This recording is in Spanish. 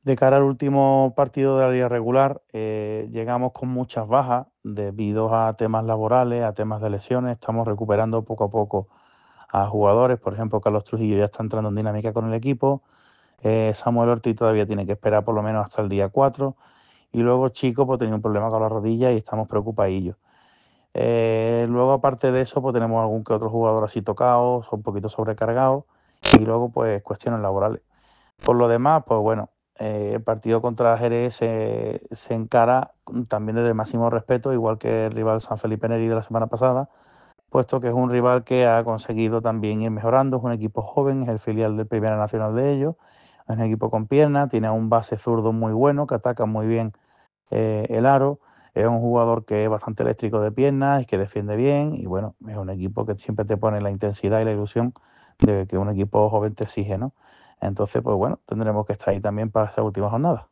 De cara al último partido de la liga regular, llegamos con muchas bajas debido a temas laborales, a temas de lesiones. Estamos recuperando poco a poco a jugadores. Por ejemplo, Carlos Trujillo ya está entrando en dinámica con el equipo. Samuel Ortiz todavía tiene que esperar por lo menos hasta el día 4. Y luego Chico pues tenía un problema con la rodilla y estamos preocupadillos. Luego, aparte de eso, pues tenemos algún que otro jugador así tocados, un poquito sobrecargados. Y luego, pues, cuestiones laborales. Por lo demás, pues bueno, el partido contra Jerez se encara también desde el máximo respeto, igual que el rival San Felipe Neri de la semana pasada, puesto que es un rival que ha conseguido también ir mejorando, es un equipo joven, es el filial del Primera Nacional de ellos, es un equipo con piernas, tiene un base zurdo muy bueno, que ataca muy bien el aro, es un jugador que es bastante eléctrico de piernas y que defiende bien, y bueno, es un equipo que siempre te pone la intensidad y la ilusión de que un equipo joven te exige, ¿no? Entonces, pues bueno, tendremos que estar ahí también para esa última jornada.